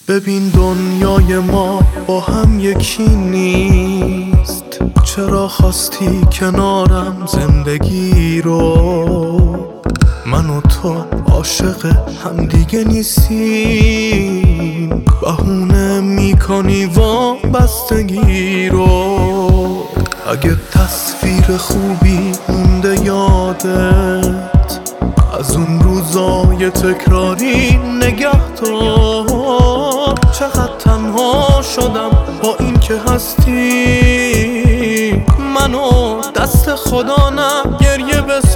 ببین دنیای ما با هم یکی نیست. چرا خواستی کنارم زندگی رو؟ من و تو عاشق هم دیگه نیستیم. بهونه میکنی وابستگی رو. اگه تصویر خوبی مونده یادت از اون روزای تکراری نگه دار. چقدر تنها شدم با این که هستی. منو دست خدا نه گریه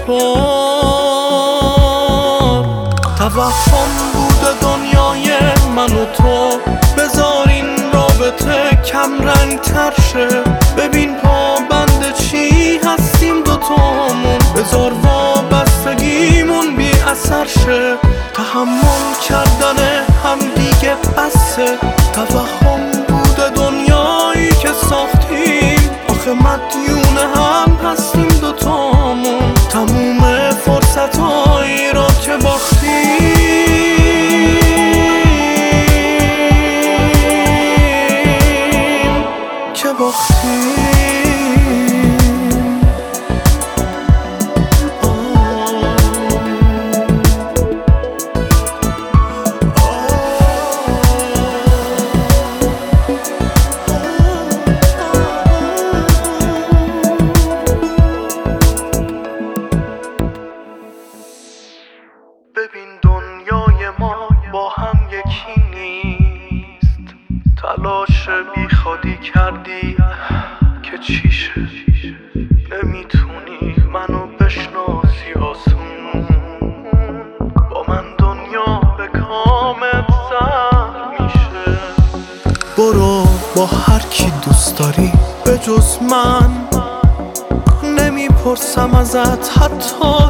بسپار. توهم بوده دنیای من و تو. بذار این رابطه کم رنگ تر شه. ببین پابند چی هستیم دوتامون. بذار وابستگیمون بی اثر شه. تحمل کردن هم دیگه بسه. توهم بوده دنیایی که ساختیم. آخه مدیون هم هستیم دوتامون. تموم فرصتایی را که باختیم که باختیم. ببین دنیای ما با هم یکی نیست. تلاش بی خودی کردی که چیشه. نمیتونی منو بشناسی آسون. با من دنیا به کامت سر میشه. برو با هر کی دوست داری به جز من. نمیپرسم ازت حتی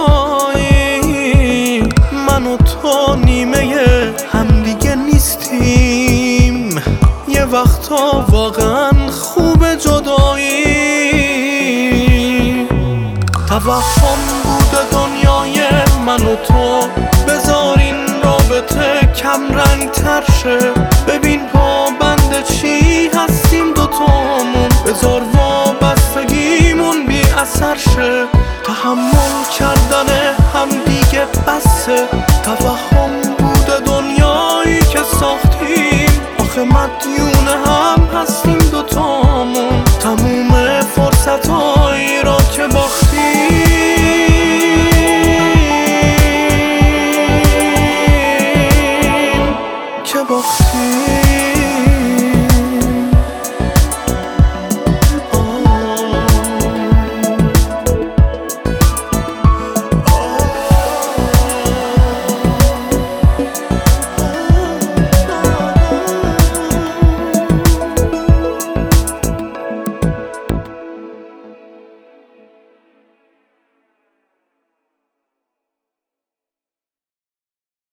کجایی. من و تو نیمه همدیگه نیستیم. یه وقتا واقعا خوب جدایی. توهم بوده دنیای من و تو. بذار این رابطه کم رنگ تر شه. ببین پابند چی هستیم دوتامون. بذار وابستگیمون بی اثر شه. تحمل کردن هم دیگه بسه. توهم بوده دنیایی که ساختیم. آخه مدیون هم هستیم دوتامون. تموم فرصتایی را که باختیم که باختیم.